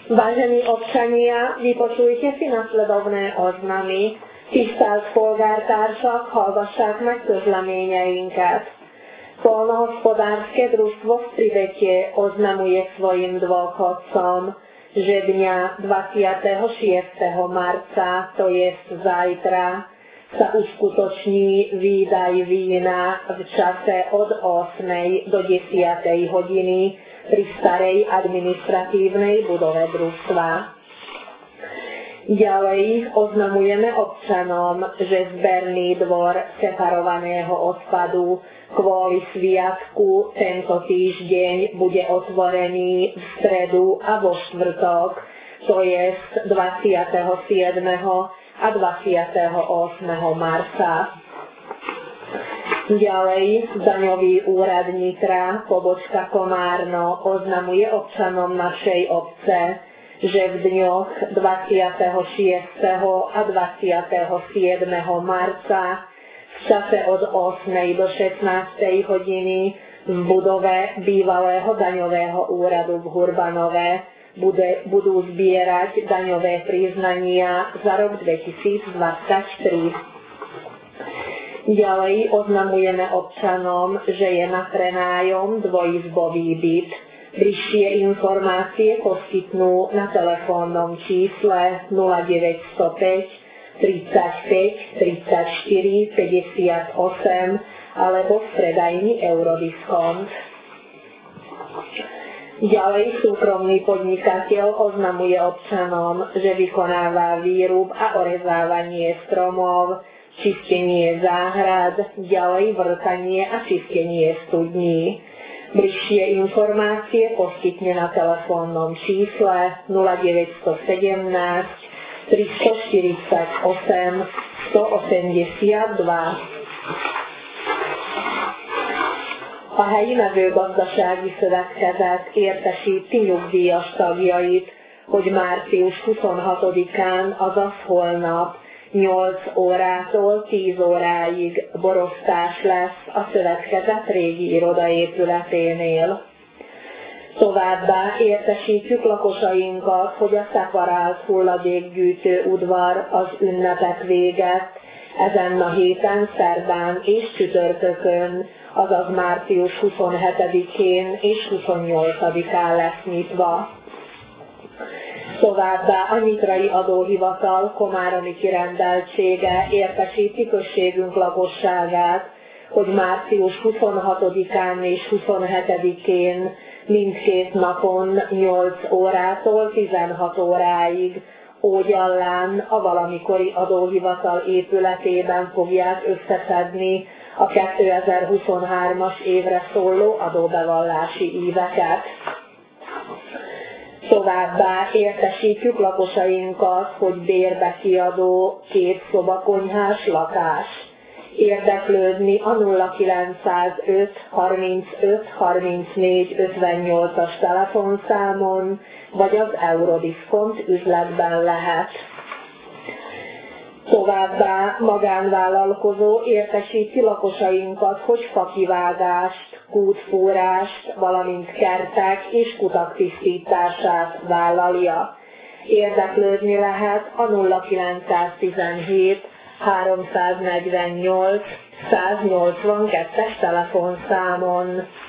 Vážení občania, vypočujte si nasledovné oznamy. Tisztelt polgártársak, hallgassák meg közleményeinket. Poľnohospodárske družstvo v Privete oznamuje svojim dôchodcom, že dňa 26. marca, to jest zajtra, sa uskutoční výdaj vína v čase od 8. do 10. hodiny pri starej administratívnej budove družstva. Ďalej oznamujeme občanom, že zberný dvor separovaného odpadu kvôli sviatku tento týždeň bude otvorený v stredu a vo štvrtok, to jest 27. a 28. marca. Ďalej, daňový úrad Nitra, pobočka Komárno, oznamuje občanom našej obce, že v dňoch 26. a 27. marca v čase od 8. do 16. hodiny v budove bývalého daňového úradu v Hurbanove budú zbierať daňové priznania za rok 2023. Ďalej oznamujeme občanom, že je na prenájom dvojizbový byt. Bližšie informácie poskytnú na telefónnom čísle 0905 35 34 58 alebo v predajni Eurodiskont. Ďalej súkromný podnikateľ oznamuje občanom, že vykonáva výrub a orezávanie stromov, čistenie záhrad, ďalej vrtanie a čistenie studní. Bližšie informácie poskytne na telefónnom čísle 0917 348 182. A helyi mezőgazdasági szövetkezet értesíti nyugdíjas tagjait, hogy március 26-án, azaz holnap 8 órától 10 óráig borosztás lesz a szövetkezet régi irodaépületénél. Továbbá értesítjük lakosainkat, hogy a szeparált hulladékgyűjtő udvar az ünnepek véget ezen a héten szerdán és csütörtökön, azaz március 27-én és 28-án lesz nyitva. Továbbá a Nyitrai Adóhivatal komáromi kirendeltsége értesíti községünk lakosságát, hogy március 26-án és 27-én mindkét napon 8 órától 16 óráig Ógyallán a valamikori adóhivatal épületében fogják összeszedni a 2023-as évre szóló adóbevallási íveket. Továbbá értesítjük lakosainkat, hogy bérbe kiadó 2 szobakonyhás lakás. Érdeklődni a 0905 35 34 58-as telefonszámon, vagy az Eurodiskont üzletben lehet. Továbbá magánvállalkozó értesíti lakosainkat, hogy fakivágást, kútfúrást, valamint kertek és kutak tisztítását vállalja. Érdeklődni lehet a 0917 348 182-es telefonszámon.